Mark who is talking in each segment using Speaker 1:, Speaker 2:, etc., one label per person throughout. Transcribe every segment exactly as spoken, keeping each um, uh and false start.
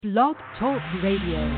Speaker 1: Blog Talk Radio.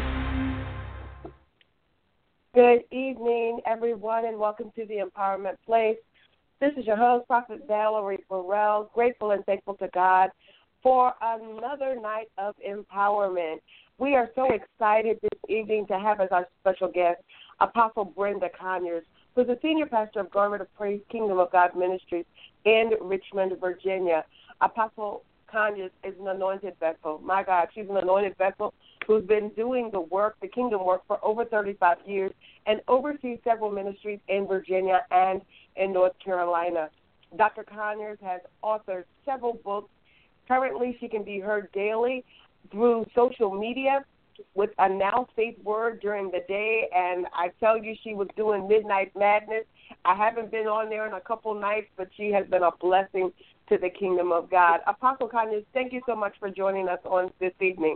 Speaker 2: Good evening, everyone, and welcome to the Empowerment Place. This is your host, Prophet Valerie Burrell, grateful and thankful to God for another night of empowerment. We are so excited this evening to have as our special guest Apostle Brenda Conyers, who's a senior pastor of Garment of Praise Kingdom of God Ministries in Richmond, Virginia. Apostle Conyers is an anointed vessel. My God, she's an anointed vessel who's been doing the work, the kingdom work, for over thirty-five years and oversees several ministries in Virginia and in North Carolina. Doctor Conyers has authored several books. Currently, she can be heard daily through social media with a Now Faith Word during the day, and I tell you, she was doing Midnight Madness. I haven't been on there in a couple nights, but she has been a blessing to the kingdom of God. Apostle Conyers, thank you so much for joining us on this evening.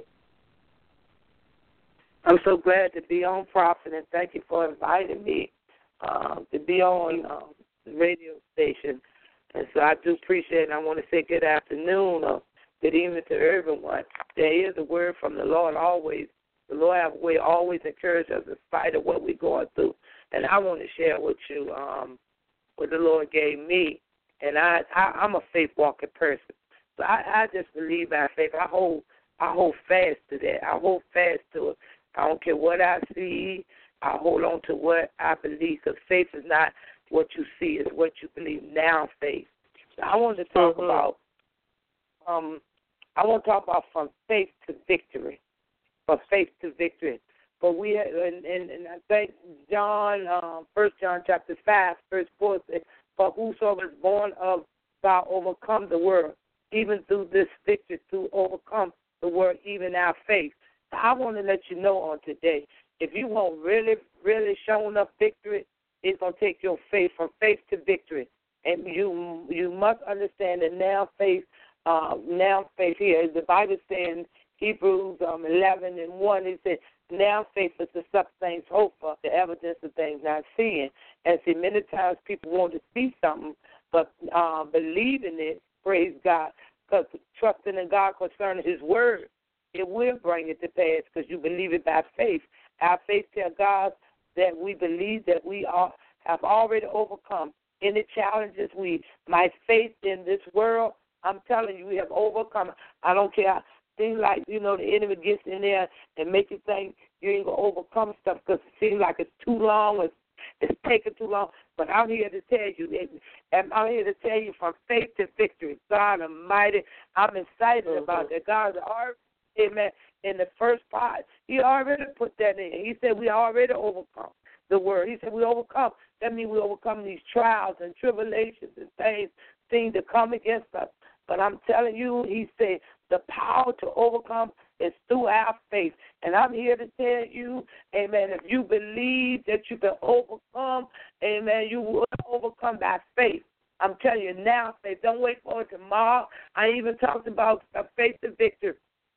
Speaker 3: I'm so glad to be on, Prophet, and thank you for inviting me uh, to be on um, the radio station. And so I do appreciate it. I want to say good afternoon or good evening to everyone. There is a word from the Lord always. The Lord have a way always encourage us in spite of what we're going through. And I want to share with you um, what the Lord gave me. And I, I, I'm a faith-walking person. So I, I just believe by faith. I hold I hold fast to that. I hold fast to it. I don't care what I see. I hold on to what I believe, because faith is not what you see, it's what you believe. Now faith. So I want to talk mm-hmm. about, um, I want to talk about from faith to victory, from faith to victory. But we, and, and, and I think John, um, First John chapter five, verse four says, "For whosoever is born of God overcome the world, even through this victory, to overcome the world, even our faith." I want to let you know on today, if you want really, really showing up victory, it's going to take your faith from faith to victory. And you you must understand that now faith, uh, now faith here, the Bible says in Hebrews um, eleven and one, it says, now faith is the substance hope for, the evidence of things not seen. And see, many times people want to see something, but uh, believing it, praise God, because trusting in God concerning His word, it will bring it to pass because you believe it by faith. Our faith tells God that we believe that we are have already overcome any challenges we might face in this world. I'm telling you, we have overcome. I don't care. Things like, you know, the enemy gets in there and make you think you ain't going to overcome stuff because it seems like it's too long, it's, it's taking too long. But I'm here to tell you, and I'm here to tell you from faith to victory. God Almighty, I'm excited mm-hmm. about that. God's already, amen, in the first part, He already put that in. He said we already overcome the word. He said we overcome. That means we overcome these trials and tribulations and things, things that come against us. But I'm telling you, He said, the power to overcome is through our faith. And I'm here to tell you, amen, if you believe that you can overcome, amen, you will overcome by faith. I'm telling you now, faith. Don't wait for it tomorrow. I even talked about faith to victory.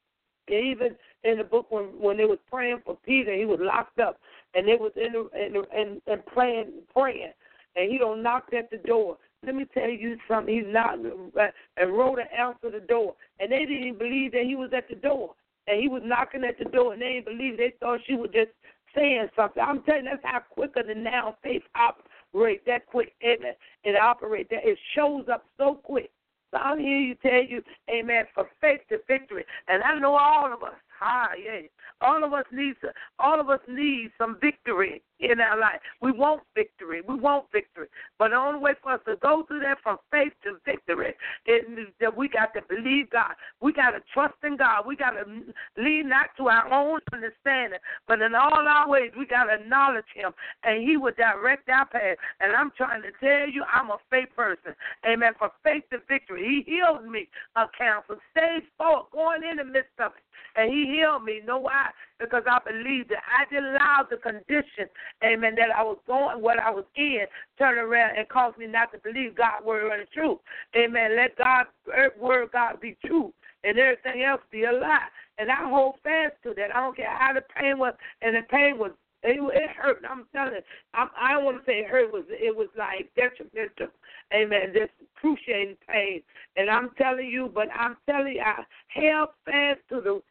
Speaker 3: Even in the book when, when they was praying for Peter, he was locked up, and they was in the, in, the, in, in praying, praying, and he don't knock at the door. Let me tell you something. He's not, and wrote and answered the door. And they didn't believe that he was at the door. And he was knocking at the door, and they didn't believe. They thought she was just saying something. I'm telling you, that's how quicker than now faith operates, that quick. Amen. It operates. That it shows up so quick. So I'm here to tell you, amen, from faith to victory. And I know all of us, ah, yeah, all of us need, all of us need some victory in our life. We want victory. We want victory. But the only way for us to go through that from faith to victory is that we got to believe God. We got to trust in God. We got to lean not to our own understanding, but in all our ways, we got to acknowledge Him, and He will direct our path. And I'm trying to tell you, I'm a faith person. Amen. From faith to victory. He healed me of cancer, stage four, going in the midst of it. And He healed me. Know why? Because I believed that I didn't allow the condition, amen, that I was going, what I was in, turn around and cause me not to believe God's word and truth. Amen. Let God's word, God, be true, and everything else be a lie. And I hold fast to that. I don't care how the pain was, and the pain was, it, it hurt. I'm telling you, I'm, I don't want to say it hurt. It was, it was like detrimental. Amen. Just excruciating pain. And I'm telling you, but I'm telling you, I held fast to the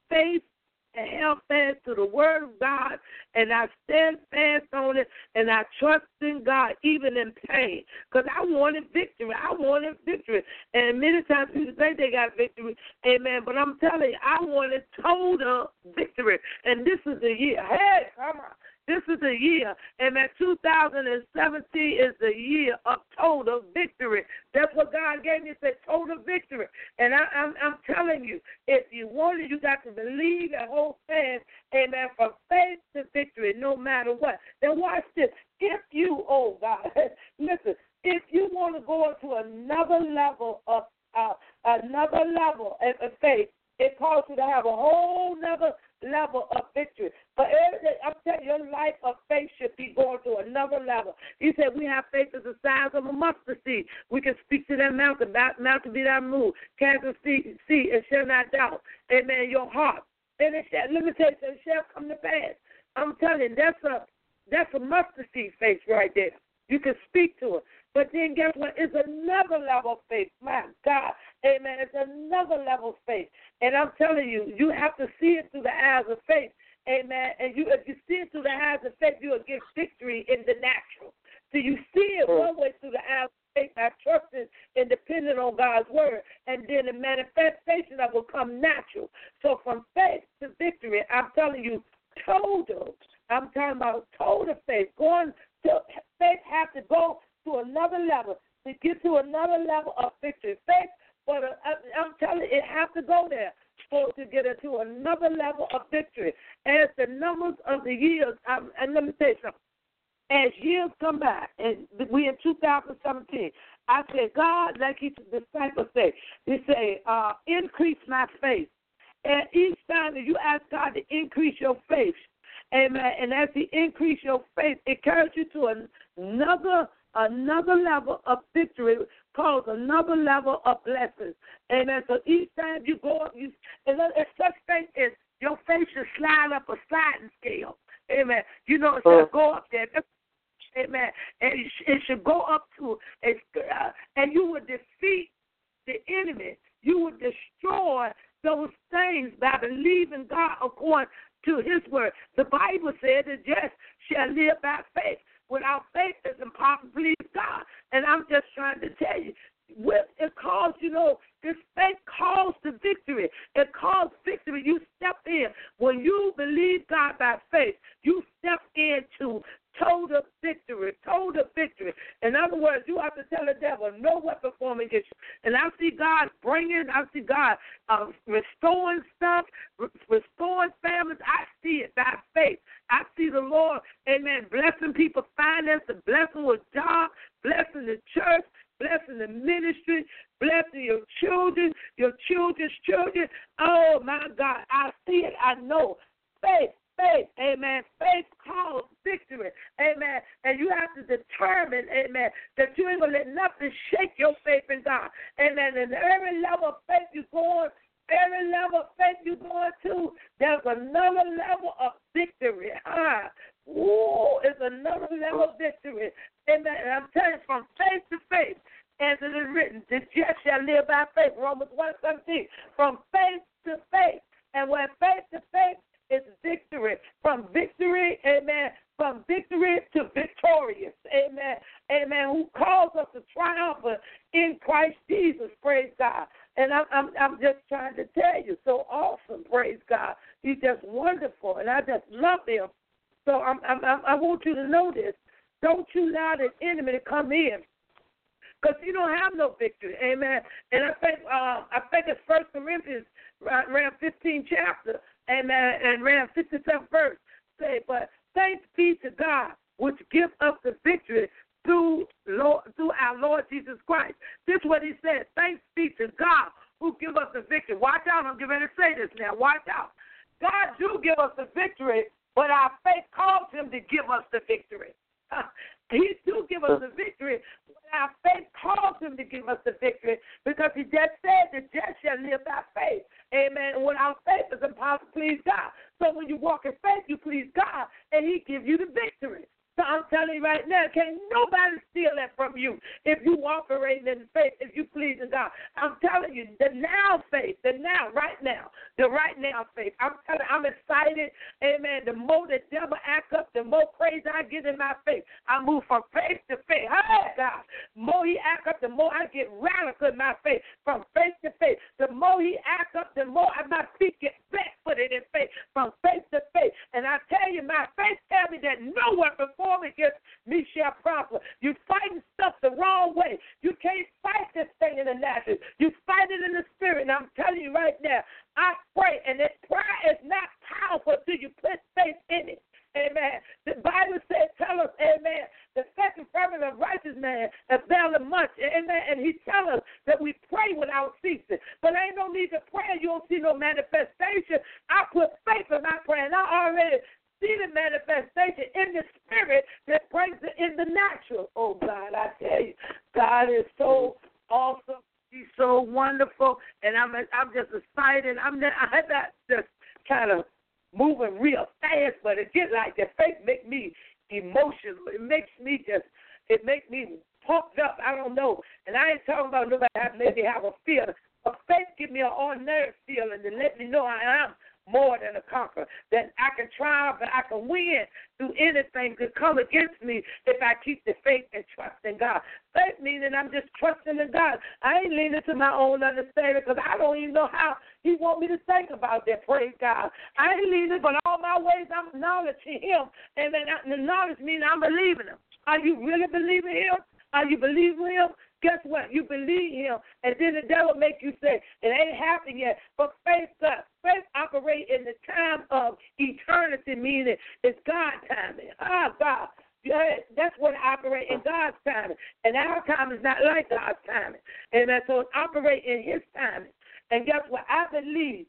Speaker 3: faith and held fast to the word of God, and I stand fast on it, and I trust in God even in pain, because I wanted victory. I wanted victory. And many times people think they got victory, amen, but I'm telling you, I wanted total victory. And this is the year. Hey, come on. This is the year, and that two thousand seventeen is the year of total victory. That's what God gave me, said total victory. And I, I'm, I'm telling you, if you want it, you got to believe and hold fast, amen, from faith to victory, no matter what. Then watch this. If you, oh God, listen, if you want to go into another level of uh, another level of faith, it calls you to have a whole nother level of victory. But everything, I'm telling you, your life of faith should be going to another level. He said we have faith as the size of a mustard seed. We can speak to that mountain, mountain be that move. Cast a seed, and shall not doubt. Amen. Your heart. And it shall, let me tell you, it shall come to pass. I'm telling you, that's a that's a mustard seed faith right there. You can speak to it. But then guess what? It's another level of faith. My God. Amen. It's another level of faith. And I'm telling you, you have to see it through the eyes of faith. Amen. And you, if you see it through the eyes of faith, you will get victory in the natural. So you see it one way through the eyes of faith by trusting and depending on God's word. And then the manifestation that will come natural. So from faith to victory, I'm telling you, total. I'm talking about total faith. Going to faith has to go to another level to get to another level of victory. Faith, but uh, I'm telling you, it has to go there for to get into another level of victory. As the numbers of the years, um, and let me tell you something. As years come by, and we in two thousand seventeen, I said, God, like his disciples say, he say, uh, increase my faith. And each time that you ask God to increase your faith, amen, and as he increase your faith, it carries you to an, another another level of victory, called another level of blessings. Amen. So each time you go up, you and it's such thing as your faith should slide up a sliding scale. Amen. You know, it should go up there. Amen. And it should go up to, uh, and you would defeat the enemy. You would destroy those things by believing God according to his word. The Bible said the just shall live by faith. Without faith, it's impossible to please God. And I'm just trying to tell you, it calls, you know, this faith calls to victory. It calls victory. You step in. When you believe God by faith, you step into total victory, total victory. In other words, you have to tell the devil, no weapon formed against you. And I see God bringing, I see God uh, restoring stuff, re- restoring families. I see it by faith. I see the Lord, amen, blessing people, finances, blessing with jobs, blessing the church, blessing the ministry, blessing your children, your children's children. Oh, my God, I see it. I know. Faith. Faith, amen. Faith calls victory, amen. And you have to determine, amen, that you ain't going to let nothing shake your faith in God. Amen. And every level of faith you go on, every level of faith you go to, there's another level of victory. Ah, ooh, it's another level of victory. Amen. And I'm telling you, from faith to faith, as it is written, the just shall live by faith. Romans one seventeen. From faith to faith. And when faith to faith, it's victory. From victory, amen, from victory to victorious, amen, amen, who calls us to triumph in Christ Jesus, praise God. And I'm, I'm, I'm just trying to tell you, so awesome, praise God. He's just wonderful, and I just love him. So I'm, I'm, I want you to know this. Don't you allow the enemy to come in, because you don't have no victory, amen. And I think uh, I think it's First Corinthians, around fifteen chapter, amen, and around fifty-seventh verse, say, but thanks be to God, which gives us the victory through Lord, through our Lord Jesus Christ. This is what he said. Thanks be to God who gives us the victory. Watch out. I'm getting ready to say this now. Watch out. God do give us the victory, but our faith calls him to give us the victory. He do give us the victory, but our faith calls him to give us the victory, because he just said the just shall live by faith. Amen. And without faith, it's impossible to please God. So when you walk in faith, you please God, and he gives you the victory. So I'm telling you right now, can't nobody steal that from you if you operating in faith, if you pleasing God. I'm telling you, the now faith, the now, right now, the right now faith. I'm telling you, I'm excited. Amen. The more the devil act up, the more crazy I get in my faith. I move from faith to faith. Oh, God. The more he act up, the more I get radical in my faith. From faith to faith. The more he act up, the more my feet get back-footed in faith. From faith to faith. And I tell you, my faith tells me that no weapon formed against me shall prosper. You fighting stuff the wrong way. You can't fight this thing in the natural. You fight it in the spirit. And I'm telling you right now, I pray, and that prayer is not powerful till you put faith in it. Amen. The Bible says, tell us, amen, the second fervent of righteous man availeth much. Amen. And he tells us that we pray without ceasing. But ain't no need to pray. You don't see no manifestation. I put faith in my prayer, and I already see the manifestation in the spirit that brings it in the natural. Oh, God, I tell you, God is so awesome. He's so wonderful, and I'm I'm just excited. I'm not, I'm not just kind of moving real fast, but it get like that. Faith make me emotional. It makes me just, it makes me pumped up. I don't know, and I ain't talking about nobody have maybe have a feeling. But faith give me an ordinary feeling to let me know I am more than a conqueror, that I can triumph and I can win through anything that come against me if I keep the faith and trust in God. Faith meaning I'm just trusting in God. I ain't leaning to my own understanding because I don't even know how he want me to think about that, praise God. I ain't leaning, but all my ways I'm acknowledging him, and then the knowledge means I'm believing him. Are you really believing him? Are you believing him? Guess what? You believe him, and then the devil make you say, it ain't happened yet. But faith does. Faith operates in the time of eternity, meaning it's God's timing. Ah, God. Yeah, that's what it operates in God's timing. And our time is not like God's timing. Amen. So it operates in his timing. And guess what? I believe,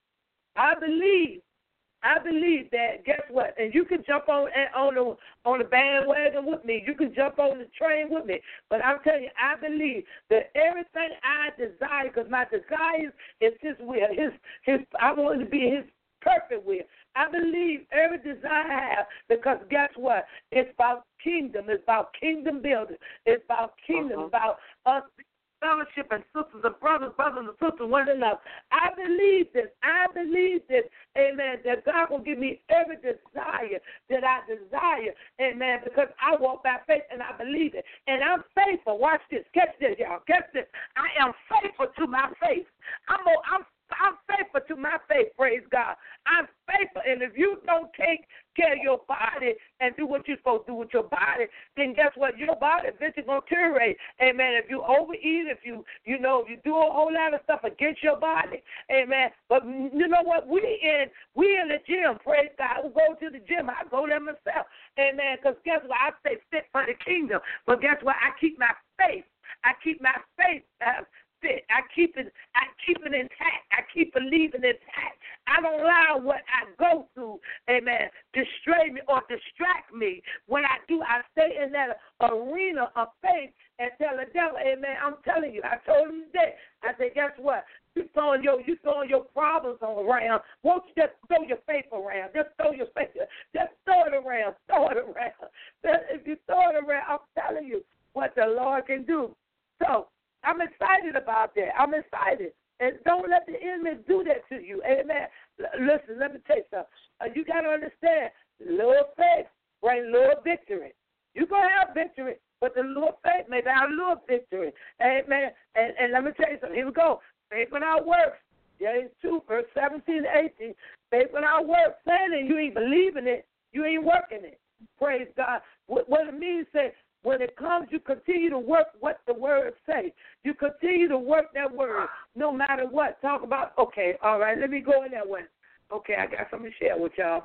Speaker 3: I believe I believe that, guess what, and you can jump on on the, on the bandwagon with me. You can jump on the train with me. But I'm telling you, I believe that everything I desire, because my desire is his will. His, his, I want it to be his perfect will. I believe every desire I have because guess what? It's about kingdom. It's about kingdom building. It's about kingdom, uh-huh. about us fellowship and sisters and brothers, brothers and sisters, one another. I believe this. I believe this, amen, that God will give me every desire that I desire, amen, because I walk by faith and I believe it. And I'm faithful. Watch this. Catch this, y'all. Catch this. I am faithful to my faith. I'm, I'm I'm faithful to my faith, praise God. I'm faithful. And if you don't take care of your body and do what you're supposed to do with your body, then guess what? Your body eventually going to deteriorate. Amen. If you overeat, if you, you know, if you do a whole lot of stuff against your body, amen. But you know what? We in, we in the gym, praise God. We go to the gym. I go there myself, amen, because guess what? I stay fit for the kingdom. But guess what? I keep my faith. I keep my faith uh, fit. I keep it I keep it intact. I keep believing intact. I don't allow what I go through, amen, distray me or distract me. When I do, I stay in that arena of faith and tell the devil, amen, I'm telling you, I told him today, I said, guess what? You throwing your you throwing your problems around. Won't you just throw your faith around? Just throw your faith. Just throw it around. Throw it around. If you throw it around, I'm telling you what the Lord can do. So I'm excited about that. I'm excited. And don't let the enemy do that to you. Amen. L- listen, let me tell you something. Uh, you got to understand, little faith brings little victory. You're going to have victory, but the little faith may have little victory. Amen. And, and let me tell you something. Here we go. Faith without works. James two, verse seventeen to eighteen. Faith without works. Saying that you ain't believing it, you ain't working it. Praise God. What, what it means is, when it comes, you continue to work what the word says. You continue to work that word no matter what. Talk about, okay, all right, let me go in that way. Okay, I got something to share with y'all.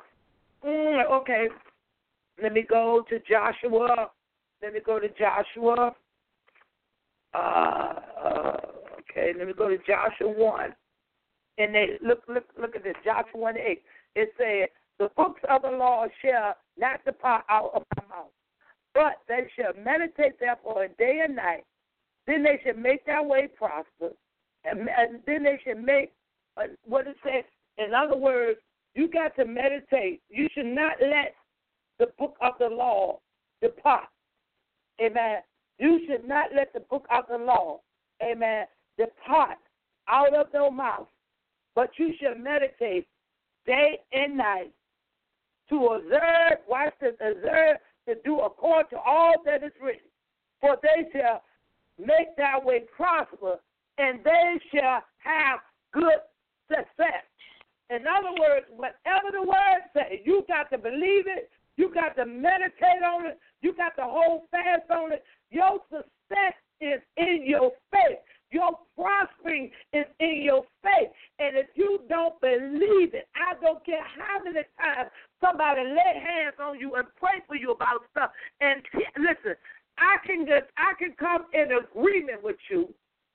Speaker 3: Mm, okay, let me go to Joshua. Let me go to Joshua. Uh, uh, okay, let me go to Joshua one. And they look, look, look at this, Joshua one eight. It says, the books of the law shall not depart out of my mouth, but they shall meditate therefore day and night. Then they shall make their way prosperous. And, and then they shall make, uh, what it says, in other words, you got to meditate. You should not let the book of the law depart. Amen. You should not let the book of the law, amen, depart out of your mouth, but you should meditate day and night to observe, watch this, observe, to do according to all that is written. For they shall make thy way prosper, and they shall have good success. In other words, whatever the word says, you got to believe it, you got to meditate on it, you got to hold fast on it. Your success is in your faith. Your prospering is in your faith. And if you don't believe it, I don't care how many times somebody lay hands on you and pray for you about stuff. And listen, I can just I can come in agreement with you.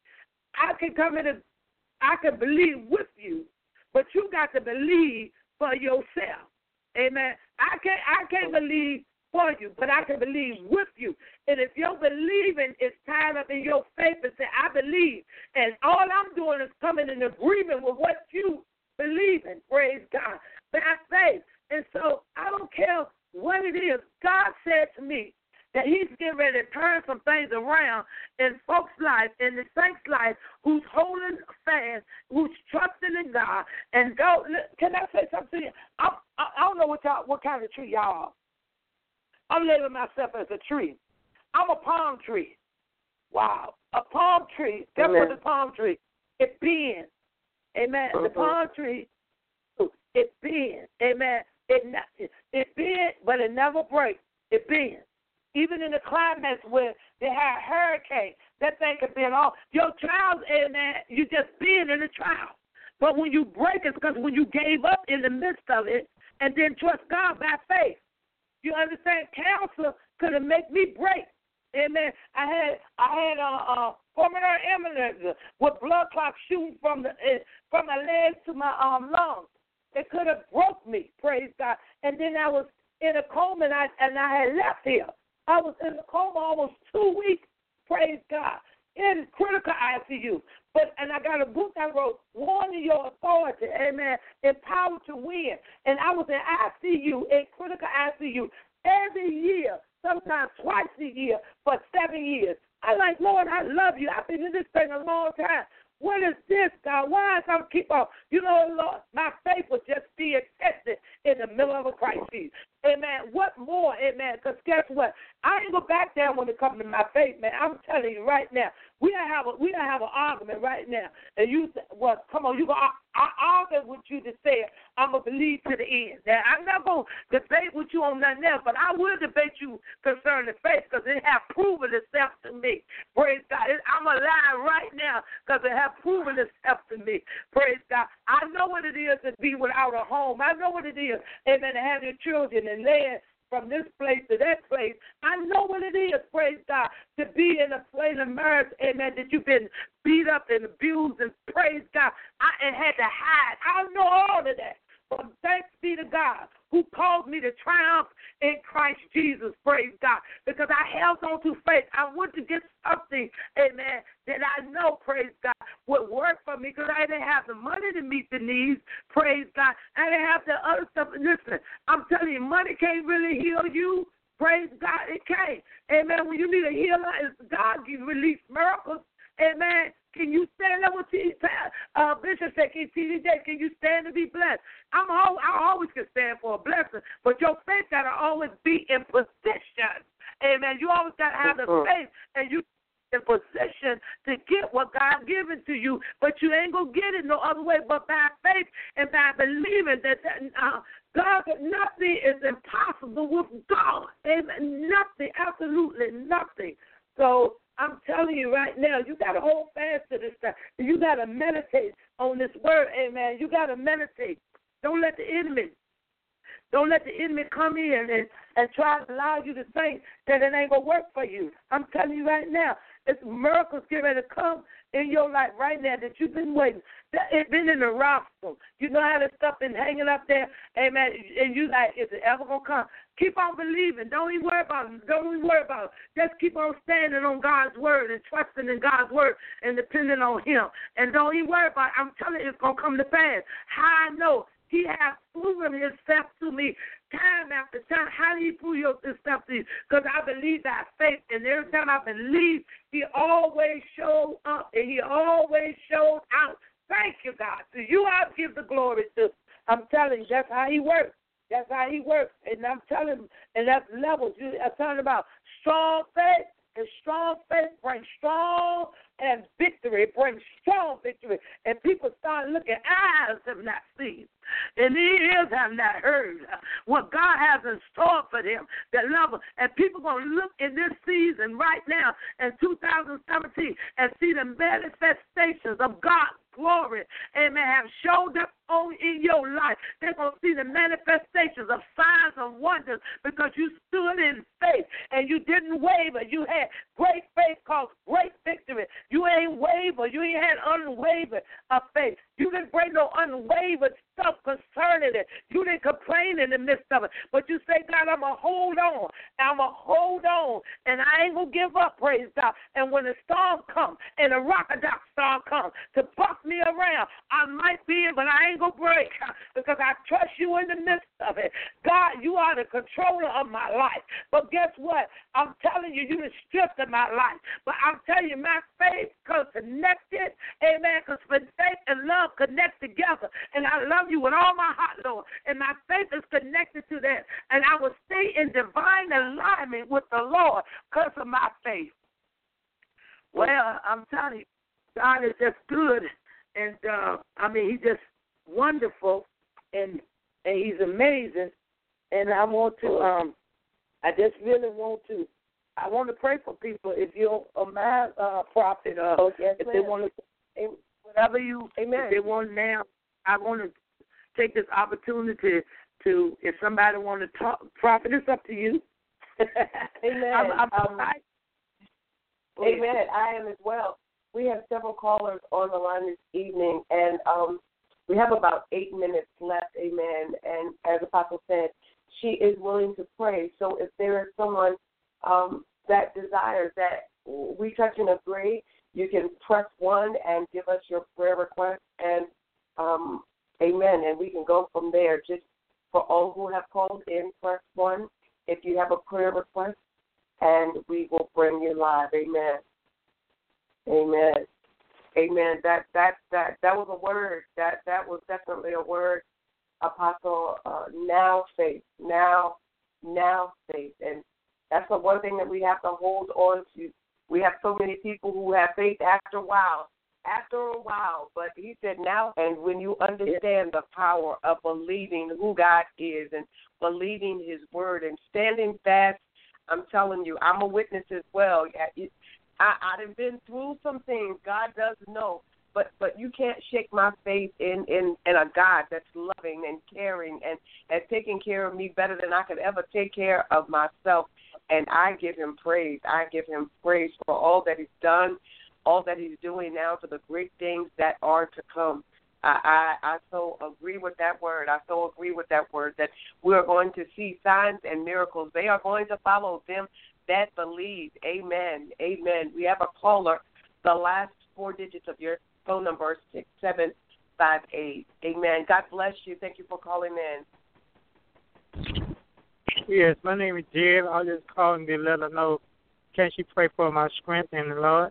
Speaker 3: I can come in a, I can believe with you, but you got to believe for yourself. Amen. I can't I can't believe for you, but I can believe with you. And if your believing is tied up in your faith and say, I believe, and all I'm doing is coming in agreement with what you believe in, praise God, by faith. And so I don't care what it is. God said to me that he's getting ready to turn some things around in folks' life, in the saints' life, who's holding fast, who's trusting in God. And go, can I say something to you? I, I, I don't know what, y'all, what kind of tree y'all are. I'm labeling myself as a tree. I'm a palm tree. Wow. A palm tree. Guess what the palm tree? It bends. Amen. Uh-huh. The palm tree, it bends. Amen. It, it, it bends, but it never breaks. It bends. Even in the climates where they have hurricanes, that thing can bend off. Your trials, amen, you just bend in the trial. But when you break, it's because when you gave up in the midst of it and then trust God by faith. You understand? Cancer could have made me break. Amen. I had I had a, a pulmonary embolism with blood clots shooting from the uh, from my legs to my um lungs. It could have broke me. Praise God. And then I was in a coma, and I and I had left here. I was in a coma almost two weeks. Praise God. In critical I C U. But and I got a book I wrote, Warning Your Authority, amen, Empowered to Win. And I was in I C U, in critical I C U, every year, sometimes twice a year, for seven years. I like, Lord, I love you. I've been in this thing a long time. What is this, God? Why is I keep on? You know, Lord, my faith was just being tested in the middle of a crisis. Amen. What more, amen? Because guess what? I ain't going to back down when it comes to my faith, man. I'm telling you right now. We don't have a we don't have an argument right now. And you say, well, come on, you go. I, I argue with you to say I'm gonna believe to the end. Now I'm not gonna debate with you on nothing else, but I will debate you concerning faith because it has proven itself to me. Praise God. It, I'm alive right now because it has proven itself to me. Praise God. I know what it is to be without a home. I know what it is, amen, to have your children and land from this place to that place. I know what it is, praise God, to be in a place of marriage, amen, that you've been beat up and abused, and praise God, I and had to hide. I know all of that. But thanks be to God who called me to triumph in Christ Jesus, praise God, because I held on to faith. I went to get something, amen, that I know, praise God, would work for me because I didn't have the money to meet the needs, praise God. I didn't have the other stuff. Listen, I'm telling you, money can't really heal you. Praise God, it can't. Amen. When you need a healer, it's God can release miracles. Amen. Can you stand up with T D J? Uh, Bishop said, T D J, can you stand to be blessed? I'm all, I always can stand for a blessing, but your faith got to always be in position. Amen. You always got to have the faith, and you in position to get what God given to you, but you ain't going to get it no other way but by faith and by believing that, that uh, God, nothing is impossible with God. Amen. Nothing, absolutely nothing. So I'm telling you right now, you got to hold fast to this stuff. You got to meditate on this word, amen. You got to meditate. Don't let the enemy, don't let the enemy come in and, and try to allow you to think that it ain't going to work for you. I'm telling you right now, it's miracles getting ready to come in your life right now that you've been waiting. It's been in the rostrum. You know how this stuff been hanging up there, amen, and you like, is it ever going to come? Keep on believing. Don't even worry about it. Don't even worry about it. Just keep on standing on God's word and trusting in God's word and depending on him. And don't even worry about it. I'm telling you, it's going to come to pass. How I know? He has proven himself to me time after time. How did he prove your, this stuff to you? Because I believe that faith, and every time I believe, he always showed up, and he always showed out. Thank you, God. To you I give the glory to. I'm telling you, that's how he works. That's how he works. And I'm telling you, and that's levels. You, I'm talking about strong faith. And strong faith brings strong and victory. It brings strong victory. And people start looking, eyes have not seen, and ears have not heard what God has in store for them that love Him. And people going to look in this season right now in two thousand seventeen and see the manifestations of God's glory, amen, have showed up on in your life. They're going to see the manifestations of signs and wonders because you stood in faith and you didn't waver. You had great faith caused great victory. You ain't wavered. You ain't had unwavered of faith. You didn't bring no unwavered stuff concerning it. You didn't complain in the midst of it. But you say, God, I'm going to hold on. I'm going to hold on. And I ain't going to give up, praise God. And when the storm comes and the rock-a-dock storm comes to buck me around, I might be in, but I ain't going to break because I trust you in the midst of it. God, you are the controller of my life. But guess what? I'm telling you, you the strength of my life. But I'm telling you, my faith comes connected, amen, because faith and love connect together. And I love you with all my heart, Lord. And my faith is connected to that. And I will stay in divine alignment with the Lord because of my faith. Well, I'm telling you, God is just good. And, uh, I mean, he's just wonderful. And and he's amazing. And I want to, um, I just really want to, I want to pray for people. If you're a man, uh, prophet, uh,
Speaker 2: oh, yes,
Speaker 3: if
Speaker 2: ma'am.
Speaker 3: they want to, whatever you,
Speaker 2: Amen.
Speaker 3: if they want now, I want to take this opportunity to, if somebody want to talk, prophet, it's up to you.
Speaker 2: Amen.
Speaker 3: I'm, I'm,
Speaker 2: um,
Speaker 3: I,
Speaker 2: amen. I am as well. We have several callers on the line this evening, and um, we have about eight minutes left, amen. And as Apostle said, she is willing to pray. So if there is someone um, that desires that we touch and agree, you can press one and give us your prayer request, and um, amen. And we can go from there. Just for all who have called in, press one if you have a prayer request, and we will bring you live, amen. Amen. Amen. That that that that was a word. That that was definitely a word, Apostle. Uh, now faith. Now, now faith. And that's the one thing that we have to hold on to. We have so many people who have faith after a while. After a while. But he said now, and when you understand the power of believing who God is and believing his word and standing fast, I'm telling you, I'm a witness as well. It, I, I've been through some things. God does know, but but you can't shake my faith in, in, in a God that's loving and caring and, and taking care of me better than I could ever take care of myself. And I give him praise. I give him praise for all that he's done, all that he's doing now, for the great things that are to come. I, I, I so agree with that word. I so agree with that word that we're going to see signs and miracles. They are going to follow them that believe. Amen. Amen. We have a caller. The last four digits of your phone number is six seven five eight. Amen. God bless you. Thank you for calling in.
Speaker 4: Yes, my name is Jed. I was just calling to let her know, can she pray for my strength in the Lord?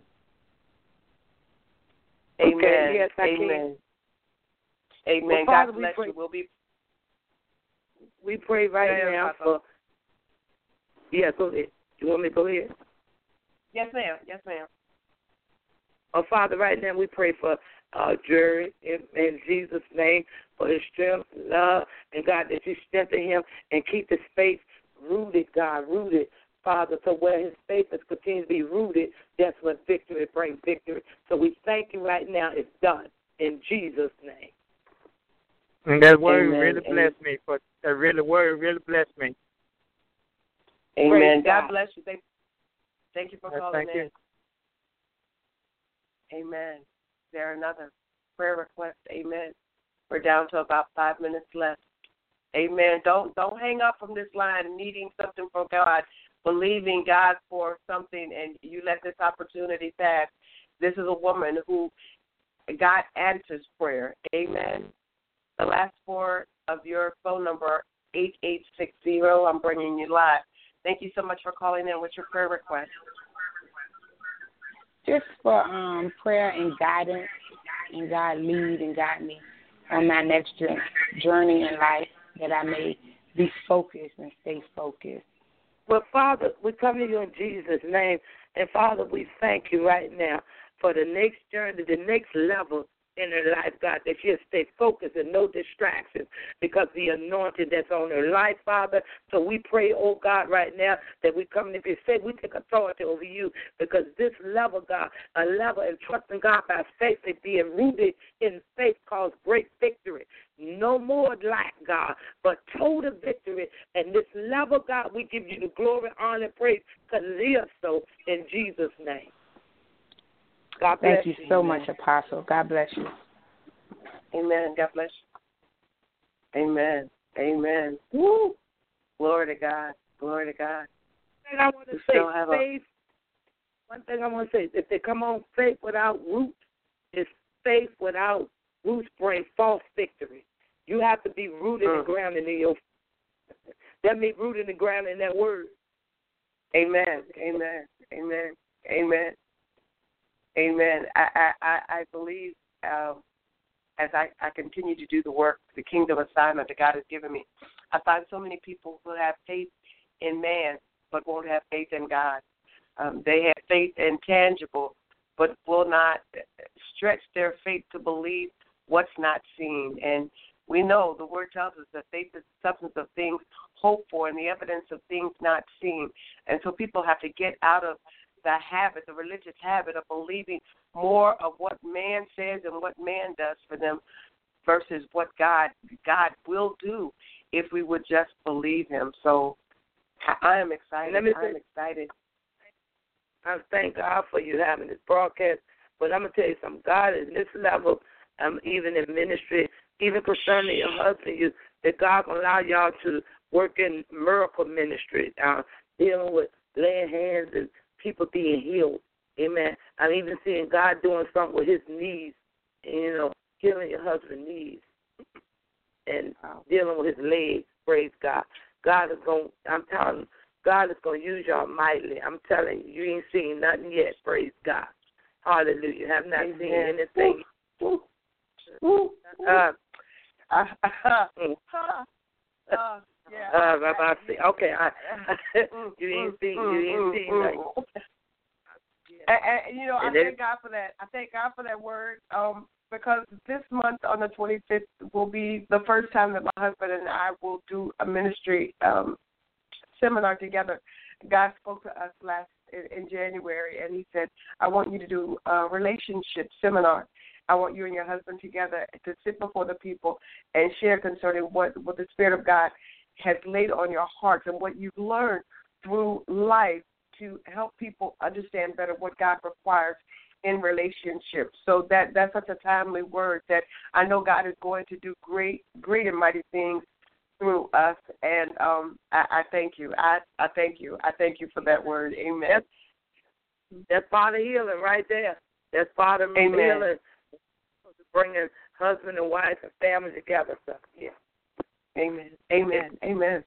Speaker 3: Amen.
Speaker 2: Okay, yes, I
Speaker 3: Amen.
Speaker 2: can.
Speaker 3: Amen.
Speaker 2: Well,
Speaker 3: God
Speaker 2: Father,
Speaker 3: bless
Speaker 2: we
Speaker 3: you. We'll be. We pray right
Speaker 2: Amen,
Speaker 3: now
Speaker 2: Papa.
Speaker 3: for. Yeah, go ahead. You want me to go ahead?
Speaker 2: Yes, ma'am. Yes, ma'am.
Speaker 3: Oh, Father, right now we pray for uh, Jerry in, in Jesus' name for his strength, love, and God, that you strengthen him and keep his faith rooted, God, rooted, Father, so where his faith is continuing to be rooted, that's when victory brings victory. So we thank you right now. It's done in Jesus' name.
Speaker 4: And that word
Speaker 3: Amen.
Speaker 4: really
Speaker 3: Amen.
Speaker 4: blessed me. For that really word really blessed me.
Speaker 3: Amen.
Speaker 2: Praise
Speaker 3: God,
Speaker 2: God.
Speaker 3: bless you. Thank, thank you for
Speaker 4: Uh,
Speaker 3: calling
Speaker 4: thank
Speaker 3: in.
Speaker 4: you.
Speaker 2: Amen. Is there another prayer request? Amen. We're down to about five minutes left. Amen. Don't don't hang up from this line needing something from God, believing God for something, and you let this opportunity pass. This is a woman who God answers prayer. Amen. The last four of your phone number eight eight six zero. I'm bringing you live. Thank you so much for calling in. What's your prayer request?
Speaker 5: Just for um, prayer and guidance, and God lead and guide me on my next journey in life, that I may be focused and stay focused.
Speaker 3: Well, Father, we come to you in Jesus' name, and Father, we thank you right now for the next journey, the next level in her life, God, that she'll stay focused and no distractions because the anointing that's on her life, Father. So we pray, oh God, right now that we come to be faith. We take authority over you because this level, God, a level in trusting God by faith and being rooted in faith cause great victory. No more lack, God, but total victory. And this level, God, we give you the glory, honor, and praise because it is so in Jesus' name. God bless
Speaker 5: Thank you so Amen. much, Apostle. God bless you.
Speaker 2: Amen. God bless you. Amen. Amen. Woo. Glory to God. Glory to God.
Speaker 3: One thing I want to
Speaker 2: we
Speaker 3: say, faith. A... One thing I want to say, if they come on faith without roots, it's faith without roots bring false victory. You have to be rooted mm. and grounded in your. That means rooted and grounded in that word.
Speaker 2: Amen. Amen. Amen. Amen. Amen. I, I, I believe um, as I, I continue to do the work, the kingdom assignment that God has given me, I find so many people who have faith in man but won't have faith in God. Um, they have faith in tangible but will not stretch their faith to believe what's not seen. And we know the word tells us that faith is the substance of things hoped for and the evidence of things not seen. And so people have to get out of the habit, the religious habit of believing more of what man says and what man does for them versus what God God will do if we would just believe him. So I am excited.
Speaker 3: Let me
Speaker 2: I'm say, excited.
Speaker 3: I thank God for you having this broadcast. But I'm going to tell you something. God is this level, um, even in ministry, even concerning your husband, you, that God can allow y'all to work in miracle ministry, uh, dealing with laying hands and people being healed. Amen. I'm even seeing God doing something with his knees, you know, healing your husband's knees and dealing with his legs. Praise God. God is going, I'm telling you, God is going to use y'all mightily. I'm telling you, you ain't seen nothing yet. Praise God. Hallelujah. Have not Amen. Seen anything.
Speaker 2: Ooh, ooh, ooh. Uh, uh, uh, uh, yeah.
Speaker 3: Uh, I see. Okay, I, you ain't seen, you ain't seen nothing.
Speaker 2: And, and, you know, I thank God for that. I thank God for that word um, because this month on the twenty-fifth will be the first time that my husband and I will do a ministry um, seminar together. God spoke to us last in, in January, and he said, I want you to do a relationship seminar. I want you and your husband together to sit before the people and share concerning what, what the Spirit of God has laid on your hearts and what you've learned through life to help people understand better what God requires in relationships. So that that's such a timely word that I know God is going to do great, great and mighty things through us. And um, I, I thank you. I, I thank you. I thank you for that word. Amen.
Speaker 3: That's, that's part of healing right there. That's part of healing. Bringing husband and wife and family together. So, yeah.
Speaker 2: Amen. Amen. Amen.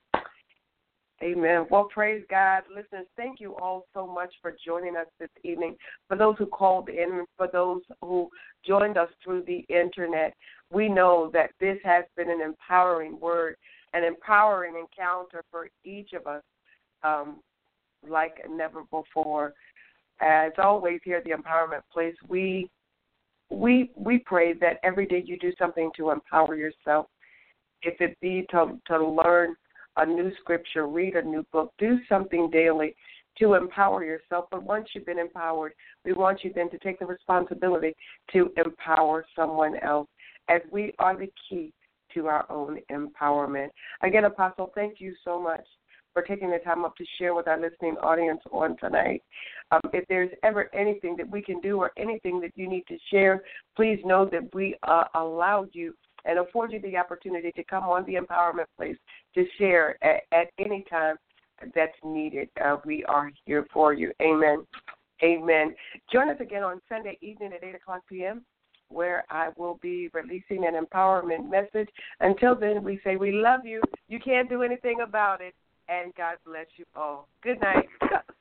Speaker 2: Amen. Well, praise God. Listeners, thank you all so much for joining us this evening. For those who called in, for those who joined us through the Internet, we know that this has been an empowering word, an empowering encounter for each of us um, like never before. As always, here at the Empowerment Place, we we we pray that every day you do something to empower yourself. If it be to, to learn a new scripture, read a new book, do something daily to empower yourself. But once you've been empowered, we want you then to take the responsibility to empower someone else, as we are the key to our own empowerment. Again, Apostle, thank you so much for taking the time up to share with our listening audience on tonight. Um, if there's ever anything that we can do or anything that you need to share, please know that we uh, allowed you and afford you the opportunity to come on the Empowerment Place to share at, at any time that's needed. Uh, we are here for you. Amen. Amen. Join us again on Sunday evening at eight o'clock p.m. where I will be releasing an empowerment message. Until then, we say we love you. You can't do anything about it. And God bless you all. Good night.